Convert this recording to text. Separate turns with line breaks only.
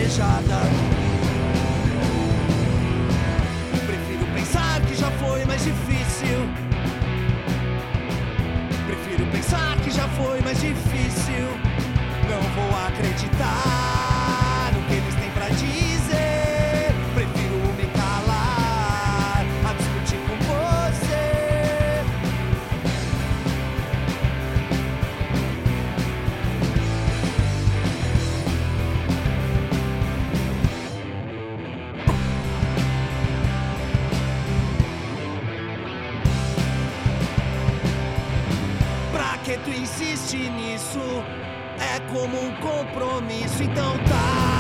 desejada. Prefiro pensar que já foi mais difícil. Prefiro pensar que já foi mais difícil. Não vou acreditar no que eles têm pra dizer. Prefiro me calar a discutir com você. Pra que tu insiste nisso? É como um compromisso, então tá.